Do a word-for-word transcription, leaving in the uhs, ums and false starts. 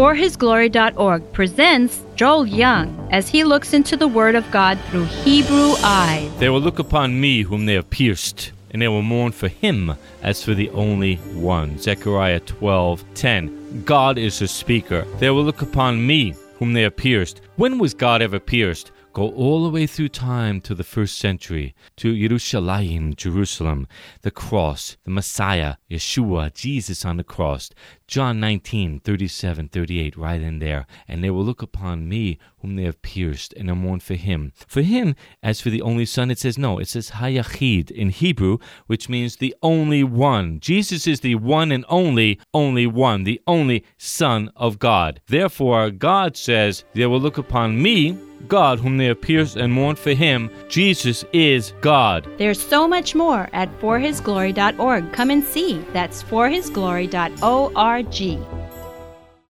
for his glory dot org presents Joel Young as he looks into the Word of God through Hebrew eyes. They will look upon me whom they have pierced, and they will mourn for him as for the only one. Zechariah twelve ten. God is the speaker. They will look upon me whom they have pierced. When was God ever pierced? Go all the way through time to the first century, to Yerushalayim, Jerusalem, the cross, the Messiah, Yeshua, Jesus on the cross. John nineteen, thirty-seven, thirty-eight, right in there. And they will look upon me whom they have pierced, and mourn for him. For him, as for the only son, it says no. It says Hayachid in Hebrew, which means the only one. Jesus is the one and only, only one, the only Son of God. Therefore, God says, they will look upon me, God, whom they have pierced, and mourned for him. Jesus is God. There's so much more at for his glory dot org. Come and see. That's for his glory dot org.